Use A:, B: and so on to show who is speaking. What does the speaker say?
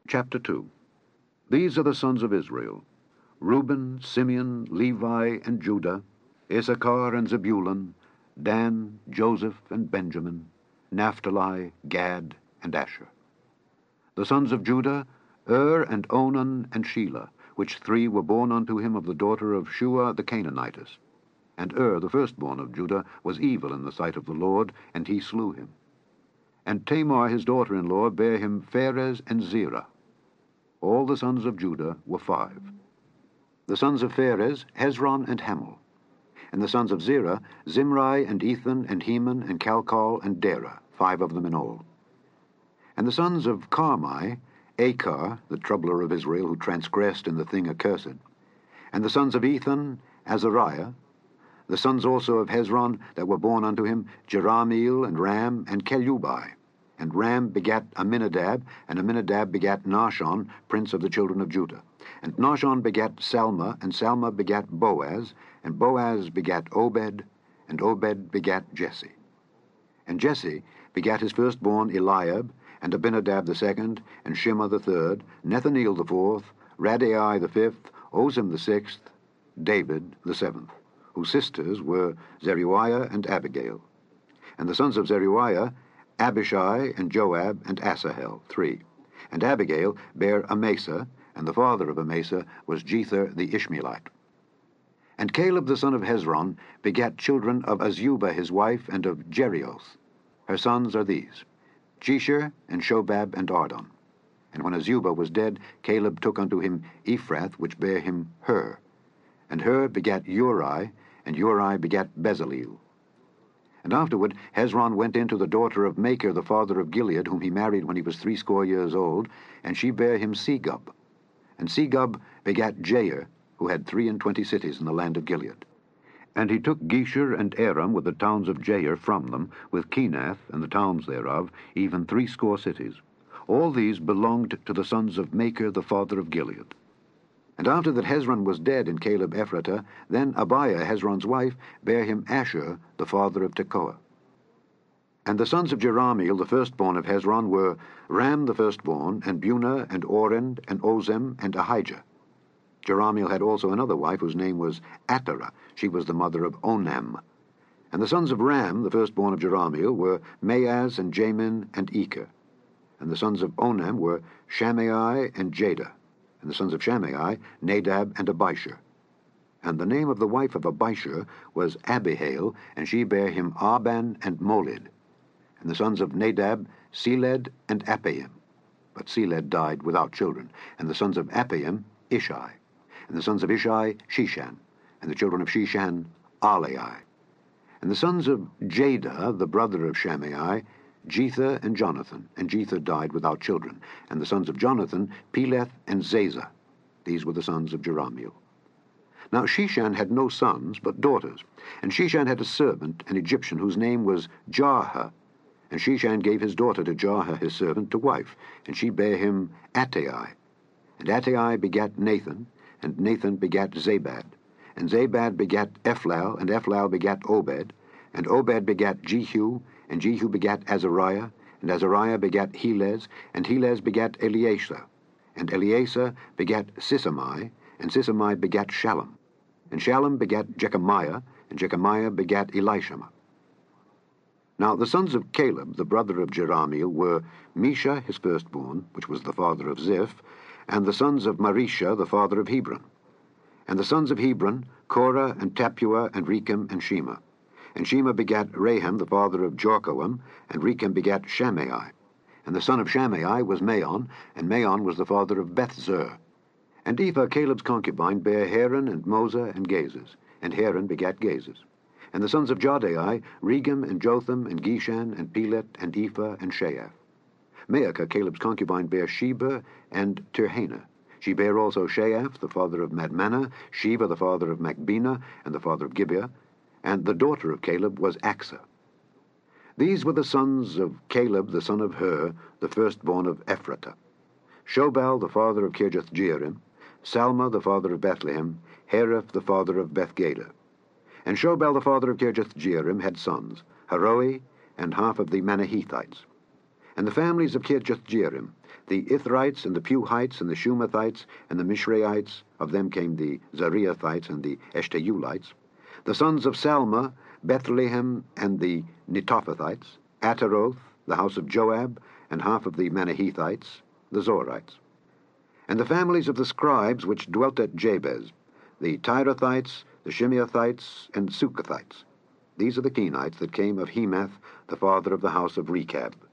A: Chapter 2. These are the sons of Israel: Reuben, Simeon, Levi, and Judah, Issachar and Zebulun, Dan, Joseph, and Benjamin, Naphtali, Gad, and Asher. The sons of Judah: and Onan, and Shelah, which three were born unto him of the daughter of Shua the Canaanitess. And the firstborn of Judah, was evil in the sight of the Lord, and he slew him. And Tamar his daughter-in-law bare him Pharez and Zerah. All the sons of Judah were 5. The sons of Pharez, Hezron and Hamul. And the sons of Zerah, Zimri and Ethan and Heman and Calcol and Dara, 5 of them in all. And the sons of Carmi, Achar, the troubler of Israel, who transgressed in the thing accursed. And the sons of Ethan, Azariah. The sons also of Hezron that were born unto him, Jerahmeel and Ram and Chelubai. And Ram begat Aminadab, and Aminadab begat Nahshon, prince of the children of Judah. And Nahshon begat Salma, and Salma begat Boaz, and Boaz begat Obed, and Obed begat Jesse. And Jesse begat his firstborn Eliab, and Abinadab the second, and Shema the third, Nethaneel the fourth, Radai the fifth, Ozim the sixth, David the seventh, whose sisters were Zeruiah and Abigail. And the sons of Zeruiah, Abishai and Joab and Asahel, 3. And Abigail bare Amasa, and the father of Amasa was Jether the Ishmaelite. And Caleb the son of Hezron begat children of Azubah his wife, and of Jerioth. Her sons are these: Jesher, and Shobab, and Ardon. And when Azubah was dead, Caleb took unto him Ephrath, which bare him Hur. And Hur begat Uri, and Uri begat Bezaleel. And afterward Hezron went in to the daughter of Machir the father of Gilead, whom he married when he was 80 years old, and she bare him Segub. And Segub begat Jair, who had 23 cities in the land of Gilead. And he took Gesher and Aram with the towns of Jair from them, with Kenath and the towns thereof, even 80 cities. All these belonged to the sons of Machir the father of Gilead. And after that Hezron was dead in Caleb Ephratah, then Abiah Hezron's wife bare him Ashur the father of Tekoa. And the sons of Jerahmeel the firstborn of Hezron were Ram the firstborn, and Bunah, and Oren, and Ozem, and Ahijah. Jerahmeel had also another wife, whose name was Atara. She was the mother of Onam. And the sons of Ram the firstborn of Jerahmeel were Maaz, and Jamin, and Eker. And the sons of Onam were Shammai and Jada. And the sons of Shammai, Nadab and Abishur. And the name of the wife of Abishur was Abihail, and she bare him Arban and Molid. And the sons of Nadab, Seled and Appaim. But Seled died without children. And the sons of Appaim, Ishai. And the sons of Ishai, Shishan. And the children of Shishan, Alai. And the sons of Jada, the brother of Shammai, Jether and Jonathan, and Jether died without children. And the sons of Jonathan, Peleth and Zazah. These were the sons of Jerahmeel. Now Shishan had no sons, but daughters. And Shishan had a servant, an Egyptian, whose name was Jarha. And Shishan gave his daughter to Jarha his servant to wife, and she bare him Attai. And Attai begat Nathan, and Nathan begat Zabad. And Zabad begat Ephlal, and Ephlal begat Obed. And Obed begat Jehu, and Jehu begat Azariah, and Azariah begat Helez, and Helez begat Eleasah, and Eleasah begat Sisamai, and Sisamai begat Shallum, and Shallum begat Jechamiah, and Jechamiah begat Elishama. Now the sons of Caleb, the brother of Jerahmeel, were Mesha his firstborn, which was the father of Ziph, and the sons of Marisha, the father of Hebron. And the sons of Hebron, Korah, and Tappuah, and Rechem, and Shema. And Shema begat Raham, the father of Jorkoam, and Rechem begat Shammai. And the son of Shammai was Maon, and Maon was the father of Bethzur. And Ephah, Caleb's concubine, bare Haran, and Mosa, and Gazes. And Haran begat Gazes. And the sons of Jadai, Regem, and Jotham, and Geshan, and Pelet, and Ephah, and Sheaph. Maacah, Caleb's concubine, bare Sheba, and Tirhana. She bare also Sheaph, the father of Madmanah, Sheba, the father of Macbena, and the father of Gibeah. And the daughter of Caleb was Achsah. These were the sons of Caleb the son of Hur, the firstborn of Ephratah: Shobal the father of Kirjath-jearim, Salma the father of Bethlehem, Hareph the father of Bethgader. And Shobal the father of Kirjath-jearim had sons, Haroi, and half of the Manahethites. And the families of Kirjath-jearim, the Ithrites, and the Puhites, and the Shumathites, and the Mishraites, of them came the Zariathites and the Eshteulites, the sons of Salma, Bethlehem, and the Netophathites, Ataroth, the house of Joab, and half of the Manahethites, the Zorites. And the families of the scribes which dwelt at Jabez, the Tirathites, the Shimeathites, and Sukathites. These are the Kenites that came of Hemath, the father of the house of Rechab.